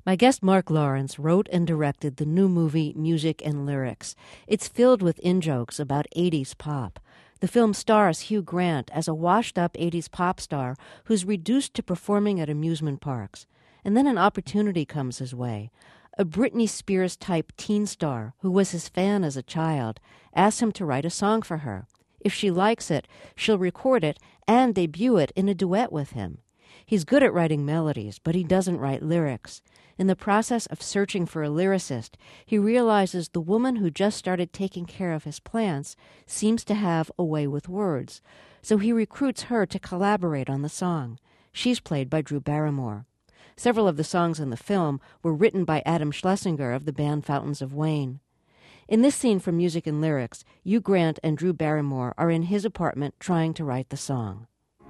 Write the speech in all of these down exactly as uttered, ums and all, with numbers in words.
My guest Mark Lawrence wrote and directed the new movie Music and Lyrics. It's filled with in-jokes about eighties pop. The film stars Hugh Grant as a washed-up eighties pop star who's reduced to performing at amusement parks. And then an opportunity comes his way. A Britney Spears-type teen star who was his fan as a child asks him to write a song for her. If she likes it, she'll record it and debut it in a duet with him. He's good at writing melodies, but he doesn't write lyrics. In the process of searching for a lyricist, he realizes the woman who just started taking care of his plants seems to have a way with words. So he recruits her to collaborate on the song. She's played by Drew Barrymore. Several of the songs in the film were written by Adam Schlesinger of the band Fountains of Wayne. In this scene from Music and Lyrics, Hugh Grant and Drew Barrymore are in his apartment trying to write the song.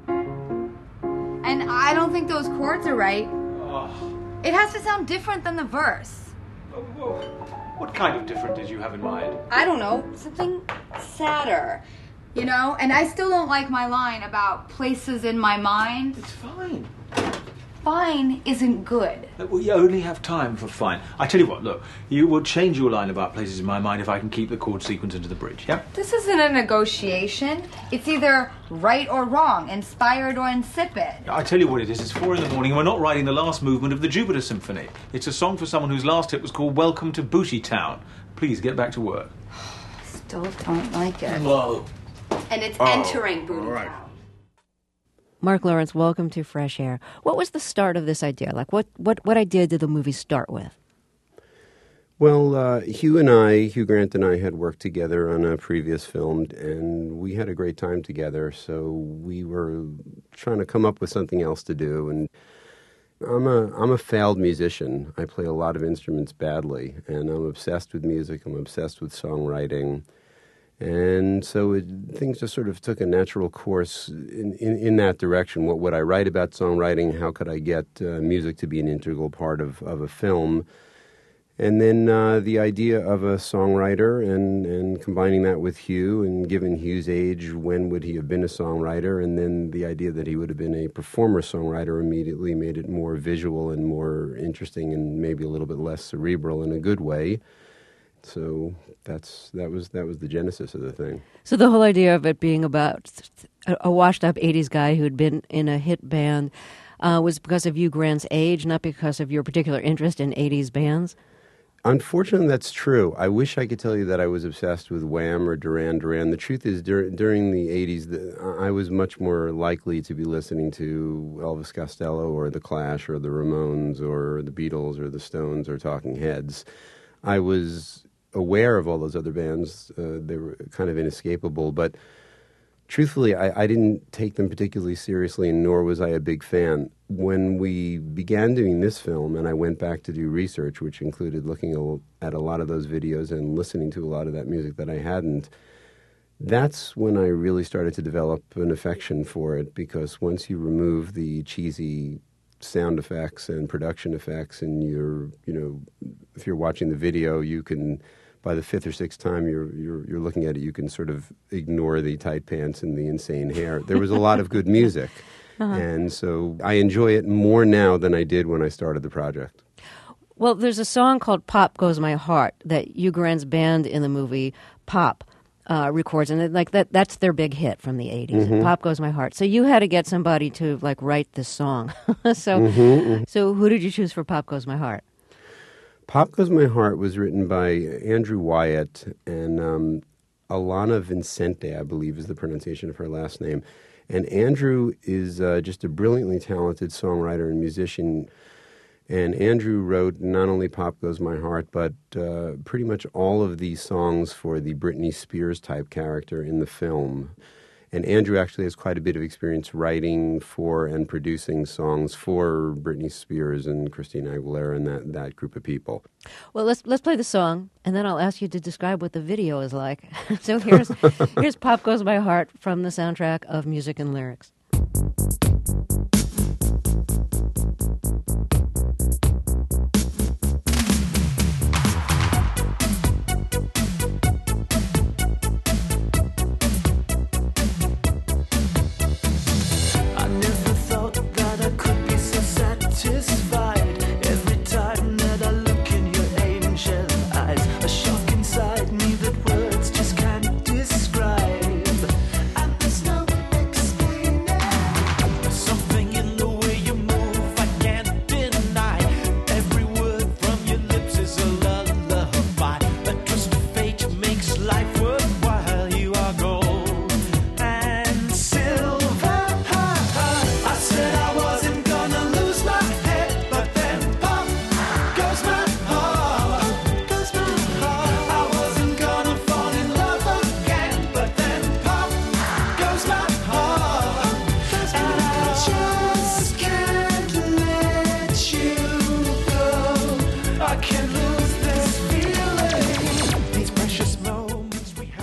And I don't think those chords are right. Oh. It has to sound different than the verse. What kind of different did you have in mind? I don't know, something sadder. You know, and I still don't like my line about places in my mind. It's fine. Fine isn't good. We only have time for fine. I tell you what, look, you will change your line about places in my mind if I can keep the chord sequence into the bridge, yeah? This isn't a negotiation. It's either right or wrong, inspired or insipid. I tell you what it is, it's four in the morning and we're not writing the last movement of the Jupiter Symphony. It's a song for someone whose last hit was called Welcome to Booty Town. Please get back to work. Still don't like it. Whoa. And it's Oh, entering Booty all right. Town. Mark Lawrence, welcome to Fresh Air. What was the start of this idea? Like, what, what, what idea did the movie start with? Well, uh, Hugh and I, Hugh Grant and I had worked together on a previous film, and we had a great time together, so we were trying to come up with something else to do. And I'm a, I'm a failed musician. I play a lot of instruments badly, and I'm obsessed with music. I'm obsessed with songwriting. And so it, things just sort of took a natural course in, in, in that direction. What would I write about songwriting? How could I get uh, music to be an integral part of, of a film? And then uh, the idea of a songwriter and, and combining that with Hugh, and given Hugh's age, when would he have been a songwriter? And then the idea that he would have been a performer-songwriter immediately made it more visual and more interesting and maybe a little bit less cerebral in a good way. So that's that was that was the genesis of the thing. So the whole idea of it being about a, a washed-up eighties guy who'd been in a hit band uh, was because of Hugh Grant's age, not because of your particular interest in eighties bands? Unfortunately, that's true. I wish I could tell you that I was obsessed with Wham or Duran Duran. The truth is, dur- during the eighties, the, I was much more likely to be listening to Elvis Costello or The Clash or the Ramones or the Beatles or the Stones or Talking Heads. I was aware of all those other bands. Uh, they were kind of inescapable, but truthfully, I, I didn't take them particularly seriously, nor was I a big fan. When we began doing this film, and I went back to do research, which included looking a, at a lot of those videos and listening to a lot of that music that I hadn't, that's when I really started to develop an affection for it, because once you remove the cheesy sound effects and production effects, and you're, you know, if you're watching the video, you can, by the fifth or sixth time you're you're you're looking at it, you can sort of ignore the tight pants and the insane hair. There was a lot of good music, uh-huh. and so I enjoy it more now than I did when I started the project. Well, there's a song called "Pop Goes My Heart" that Hugh Grant's band in the movie Pop Uh, records, and like that—that's their big hit from the eighties. Mm-hmm. "Pop Goes My Heart." So you had to get somebody to like write this song. so, mm-hmm, mm-hmm. so who did you choose for "Pop Goes My Heart"? "Pop Goes My Heart" was written by Andrew Wyatt and um, Alana Vincente, I believe is the pronunciation of her last name. And Andrew is uh, just a brilliantly talented songwriter and musician. And Andrew wrote not only "Pop Goes My Heart," but uh, pretty much all of the songs for the Britney Spears type character in the film. And Andrew actually has quite a bit of experience writing for and producing songs for Britney Spears and Christina Aguilera and that, that group of people. Well, let's let's play the song, and then I'll ask you to describe what the video is like. So here's here's "Pop Goes My Heart" from the soundtrack of Music and Lyrics. Satisfied every time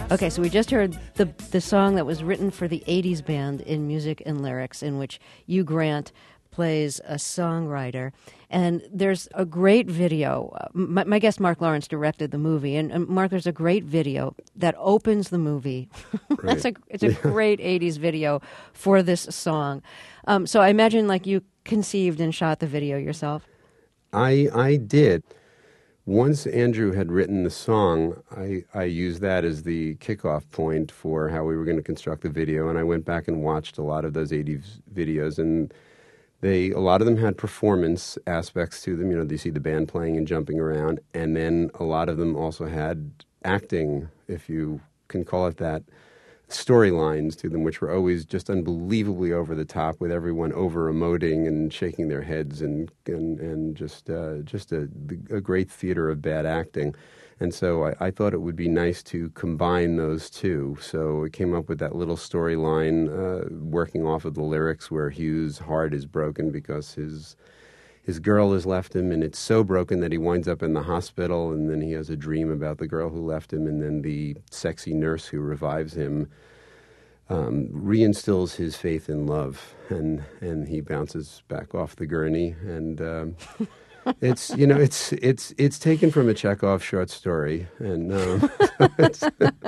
Okay, so we just heard the the song that was written for the eighties band in music and lyrics, in which Hugh Grant plays a songwriter. And there's a great video. Uh, my, my guest Mark Lawrence directed the movie, and, and Mark, there's a great video that opens the movie. Right. it's a it's a great eighties video for this song. Um, so I imagine like you conceived and shot the video yourself. I I did. Once Andrew had written the song, I, I used that as the kickoff point for how we were going to construct the video, and I went back and watched a lot of those eighties videos, and they a lot of them had performance aspects to them. You know, you see the band playing and jumping around, and then a lot of them also had acting, if you can call it that, storylines to them, which were always just unbelievably over the top, with everyone over emoting and shaking their heads, and and, and just uh, just a, a great theater of bad acting. And so I, I thought it would be nice to combine those two. So I came up with that little storyline, uh, working off of the lyrics, where Hugh's heart is broken because his his girl has left him, and it's so broken that he winds up in the hospital, and then he has a dream about the girl who left him, and then the sexy nurse who revives him um, reinstills his faith in love, and and he bounces back off the gurney, and um, it's you know it's it's it's taken from a Chekhov short story, and um, it's,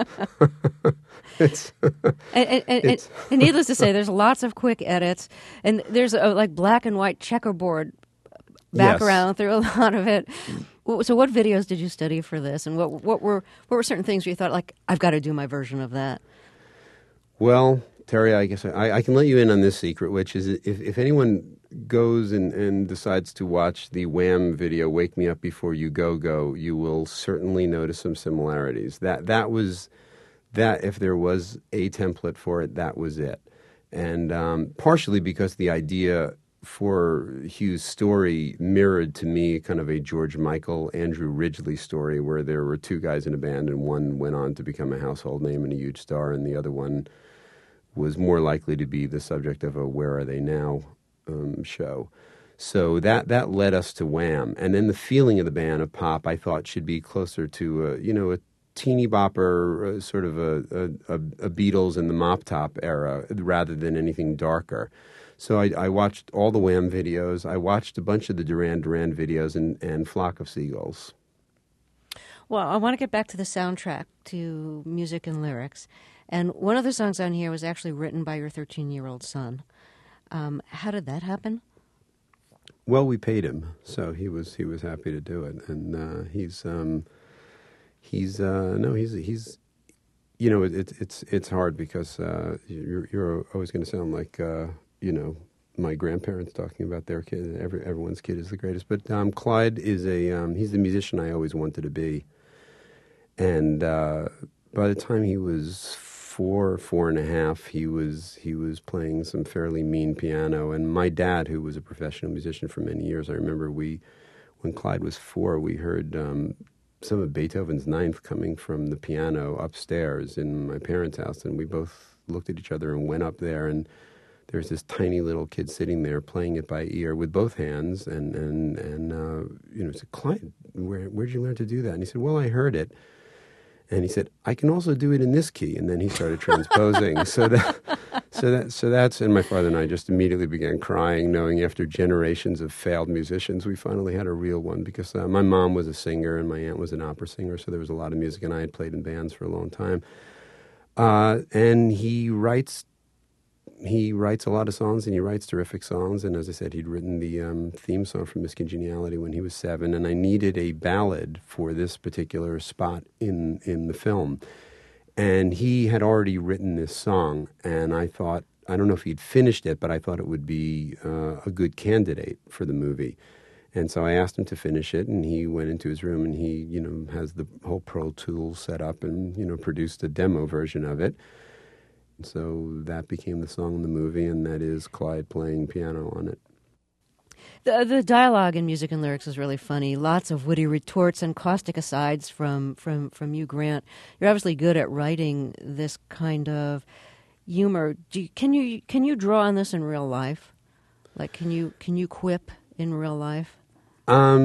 it's, and, and, and, it's and needless to say, there's lots of quick edits, and there's a like black and white checkerboard background Yes. through a lot of it. So what videos did you study for this, and what what were what were certain things where you thought, like, I've got to do my version of that? Well, Terry, I guess I, I can let you in on this secret, which is if, if anyone goes and, and decides to watch the Wham video, Wake Me Up Before You Go Go, you will certainly notice some similarities. That that was, that if there was a template for it, that was it. And um, partially because the idea for Hugh's story mirrored to me kind of a George Michael, Andrew Ridgeley story, where there were two guys in a band, and one went on to become a household name and a huge star, and the other one was more likely to be the subject of a Where Are They Now um, show. So that that led us to Wham. And then the feeling of the band, of pop, I thought should be closer to, a, you know, a teeny bopper, uh, sort of a, a, a Beatles and the Mop Top era, rather than anything darker. So I, I watched all the Wham videos. I watched a bunch of the Duran Duran videos and, and Flock of Seagulls. Well, I want to get back to the soundtrack, to music and lyrics. And one of the songs on here was actually written by your thirteen-year-old son. Um, how did that happen? Well, we paid him, so he was he was happy to do it, and uh, he's um, he's uh, no he's he's you know it, it's it's hard because uh, you're you're always going to sound like uh, you know my grandparents talking about their kid. Every everyone's kid is the greatest, but um, Clyde is a um, he's the musician I always wanted to be, and uh, by the time he was four, four and a half, he was he was playing some fairly mean piano. And my dad, who was a professional musician for many years, I remember we, when Clyde was four, we heard um, some of Beethoven's Ninth coming from the piano upstairs in my parents' house, and we both looked at each other and went up there, and there's this tiny little kid sitting there playing it by ear with both hands, and and and uh, you know, I said, Clyde, where where'd you learn to do that? And he said, well, I heard it. And he said, I can also do it in this key. And then he started transposing. so that, so that, so that's, and my father and I just immediately began crying, knowing after generations of failed musicians, we finally had a real one. Because uh, my mom was a singer and my aunt was an opera singer, so there was a lot of music, and I had played in bands for a long time. Uh, and he writes, he writes a lot of songs, and he writes terrific songs. And as I said, he'd written the um, theme song for Miss Congeniality when he was seven, and I needed a ballad for this particular spot in, in the film. And he had already written this song, and I thought, I don't know if he'd finished it, but I thought it would be uh, a good candidate for the movie. And so I asked him to finish it, and he went into his room, and he, you know, has the whole Pro Tools set up and, you know, produced a demo version of it. So that became the song in the movie, and that is Clyde playing piano on it. The the dialogue in music and lyrics is really funny. Lots of witty retorts and caustic asides from from from Hugh Grant. You're obviously good at writing this kind of humor. Do you, can you can you draw on this in real life? Like, can you can you quip in real life? Um,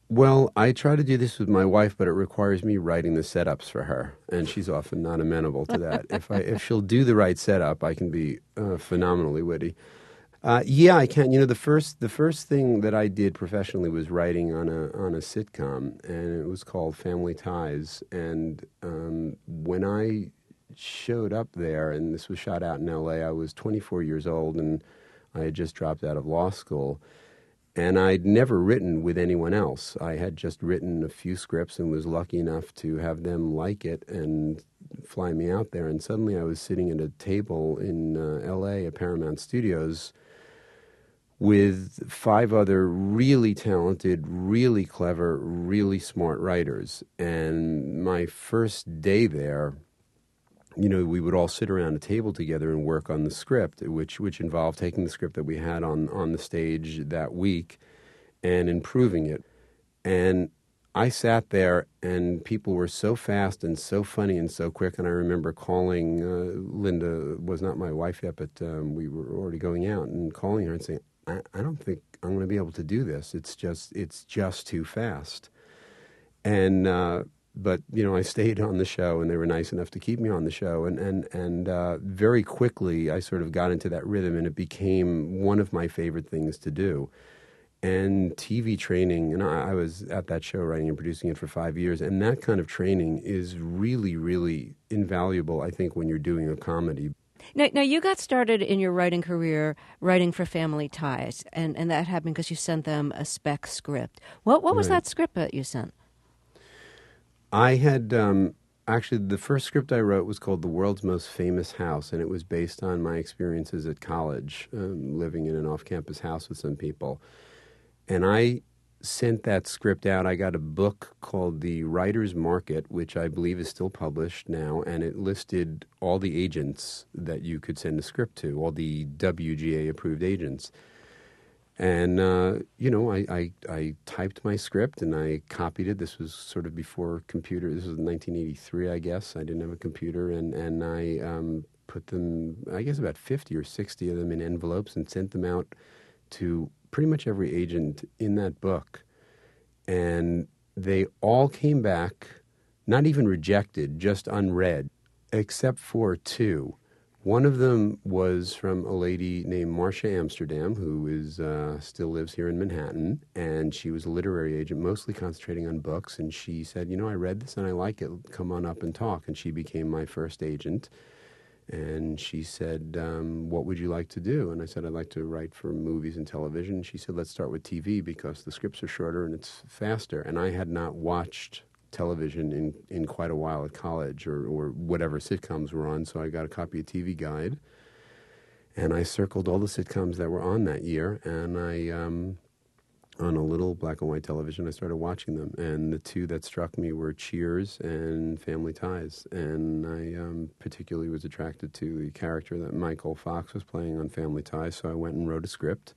Well, I try to do this with my wife, but it requires me writing the setups for her, and she's often not amenable to that. if I if she'll do the right setup, I can be uh, phenomenally witty. Uh, yeah, I can. You know, the first the first thing that I did professionally was writing on a on a sitcom, and it was called Family Ties. And um, when I showed up there, and this was shot out in L A, I was twenty-four years old, and I had just dropped out of law school. And I'd never written with anyone else. I had just written a few scripts and was lucky enough to have them like it and fly me out there. And suddenly I was sitting at a table in uh, L A at Paramount Studios with five other really talented, really clever, really smart writers. And my first day there, you know, we would all sit around a table together and work on the script, which which involved taking the script that we had on, on the stage that week and improving it. And I sat there, and people were so fast and so funny and so quick. And I remember calling, uh, Linda was not my wife yet, but um, we were already going out, and calling her and saying, I, I don't think I'm going to be able to do this. It's just, it's just too fast. And... Uh, But, you know, I stayed on the show, and they were nice enough to keep me on the show. And, and, and uh, very quickly, I sort of got into that rhythm, and it became one of my favorite things to do. And T V training, and I, I was at that show writing and producing it for five years, and that kind of training is really, really invaluable, I think, when you're doing a comedy. Now, now you got started in your writing career writing for Family Ties, and, and that happened because you sent them a spec script. What, what was Right. that script that you sent? I had, um, actually, the first script I wrote was called The World's Most Famous House, and it was based on my experiences at college, um, living in an off-campus house with some people. And I sent that script out. I got a book called The Writer's Market, which I believe is still published now, and it listed all the agents that you could send a script to, all the W G A-approved agents. And, uh, you know, I, I, I typed my script and I copied it. This was sort of before computer. This was nineteen eighty-three, I guess. I didn't have a computer. And, and I um, put them, I guess about fifty or sixty of them in envelopes and sent them out to pretty much every agent in that book. And they all came back, not even rejected, just unread, except for two. One of them was from a lady named Marcia Amsterdam, who is uh, still lives here in Manhattan, and she was a literary agent, mostly concentrating on books, and she said, you know, I read this and I like it, come on up and talk, and she became my first agent, and she said, um, what would you like to do? And I said, I'd like to write for movies and television. She said, let's start with T V because the scripts are shorter and it's faster, and I had not watched television in, in quite a while at college or, or whatever sitcoms were on, so I got a copy of T V Guide, and I circled all the sitcoms that were on that year, and I, um, on a little black and white television, I started watching them, and the two that struck me were Cheers and Family Ties, and I um, particularly was attracted to the character that Michael Fox was playing on Family Ties, so I went and wrote a script,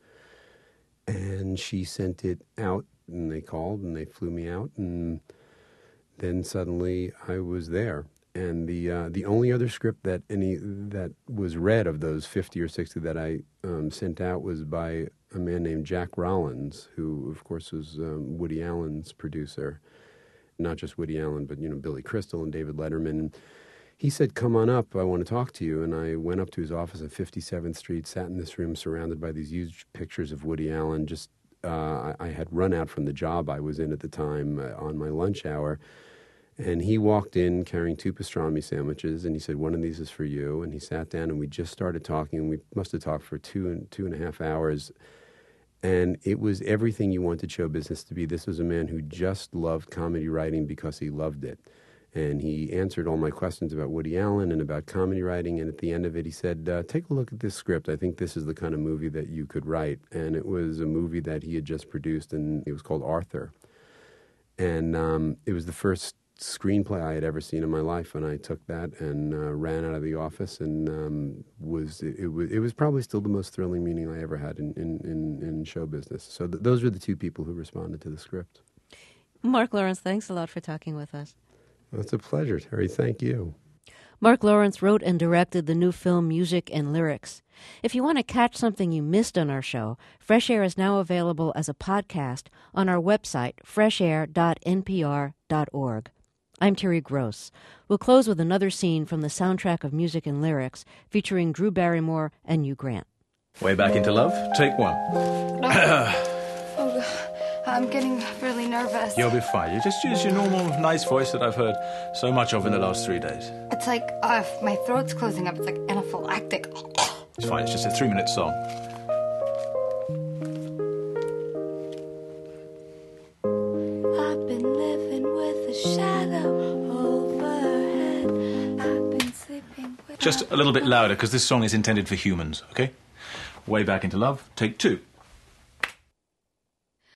and she sent it out, and they called, and they flew me out, and then suddenly I was there. And the uh, the only other script that any that was read of those fifty or sixty that I um, sent out was by a man named Jack Rollins, who, of course, was um, Woody Allen's producer. Not just Woody Allen, but, you know, Billy Crystal and David Letterman. And he said, come on up, I want to talk to you. And I went up to his office at fifty-seventh Street, sat in this room surrounded by these huge pictures of Woody Allen. Just uh, I, I had run out from the job I was in at the time uh, on my lunch hour. And he walked in carrying two pastrami sandwiches, and he said, one of these is for you. And he sat down, and we just started talking, and we must have talked for two and two and a half hours. And it was everything you wanted show business to be. This was a man who just loved comedy writing because he loved it. And he answered all my questions about Woody Allen and about comedy writing. And at the end of it, he said, uh, take a look at this script. I think this is the kind of movie that you could write. And it was a movie that he had just produced, and it was called Arthur. And um, it was the first screenplay I had ever seen in my life, and I took that and uh, ran out of the office, and um, was it, it was it was probably still the most thrilling meeting I ever had in in, in, in show business. So th- those were the two people who responded to the script. Mark Lawrence, thanks a lot for talking with us. Well, it's a pleasure, Terry. Thank you. Mark Lawrence wrote and directed the new film Music and Lyrics. If you want to catch something you missed on our show, Fresh Air is now available as a podcast on our website, fresh air dot n p r dot org. I'm Terry Gross. We'll close with another scene from the soundtrack of Music and Lyrics, featuring Drew Barrymore and Hugh Grant. Way back into love. Take one. Oh, I'm getting really nervous. You'll be fine. You just use your normal, nice voice that I've heard so much of in the last three days. It's like, uh, my throat's closing up. It's like anaphylactic. It's fine. It's just a three-minute song. I've been living with a shadow overhead. I've been sleeping with... Just a little bit louder, because this song is intended for humans, okay? Way back into love. Take two.